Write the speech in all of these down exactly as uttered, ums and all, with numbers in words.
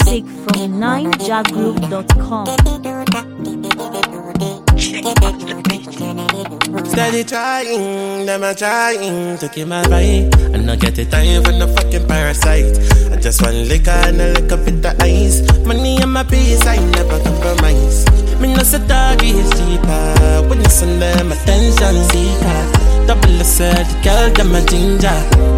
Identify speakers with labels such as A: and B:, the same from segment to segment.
A: music from ninja group dot com.
B: Steady trying, them a trying to keep my vibe. I not get the time for no fucking parasite. I just want liquor and a liquor bit of ice. Money and my peace, I never compromise. Me no say dog is cheaper. When you send them attention seeker. Double said, girl, them a ginger.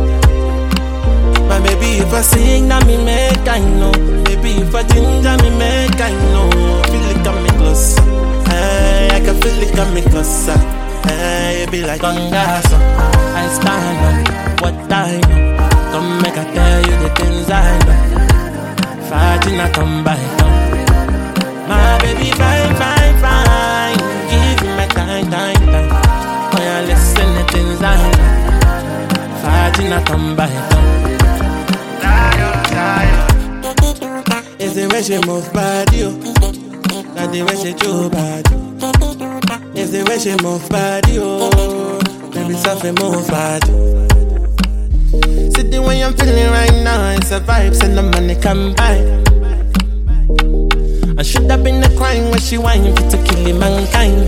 B: My baby, if I sing, now me make I know. Baby, if I ginger, me make I know. Feel it coming closer. Hey, I can feel it coming closer. Hey, it be like Gongaso. I stand up, what I know. Come make I tell you the things I know. Fighting I come by, come. My baby, fine, fine, fine. Give me my time, time, time. Oh, yeah, listen the things I know. Fighting I come by, come. It's the way she move body, oh. Not the way she do body. It's the way she move body, oh. Baby, something move body. See the way I'm feeling right now, it's a vibe, send the money come by. I should have been the crime when she whining for to kill mankind.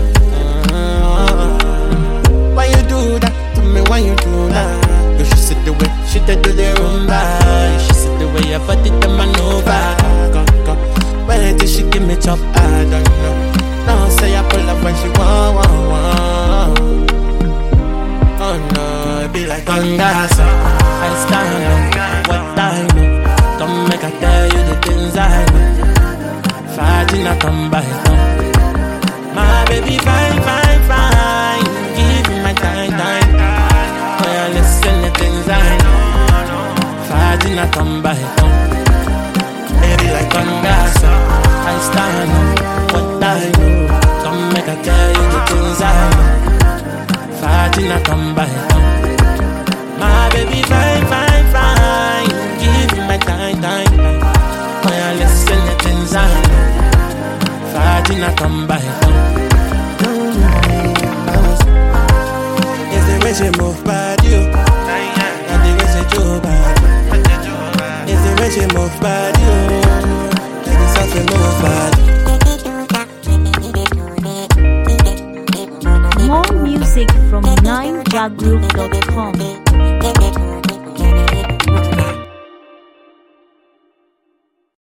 B: uh, Why you do that to me, why you do that? You should see the way she did do the rumba. You should see the way your body the maneuver. Go, go. Where did she give me chop? I don't know. No, say I pull up when she want, want, want. Oh no, it be like Gongaso. I stand up, what I know. Come make I tell you the things I know. Fighting I come by, come. My baby, fine, fine, fine. Give me my time, time, time. Oh yeah, listen the things I know. Fighting I come by, come. Baby like Gongaso. I stand up, what I know. Come make I tell you the things I know. Fighting I come by, come. My baby, fine, fine, fine. Give me my time, time, time. Oh yeah, listen the things I know. Fighting I come by, come. It's the way she move body, oh. Not the way she do body. It's the way she move body, oh. Baby, something move body.
A: More music from ninja group dot com.